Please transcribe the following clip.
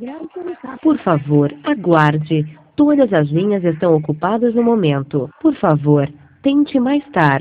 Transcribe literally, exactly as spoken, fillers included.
Por favor, aguarde. Todas as linhas estão ocupadas no momento. Por favor, tente mais tarde.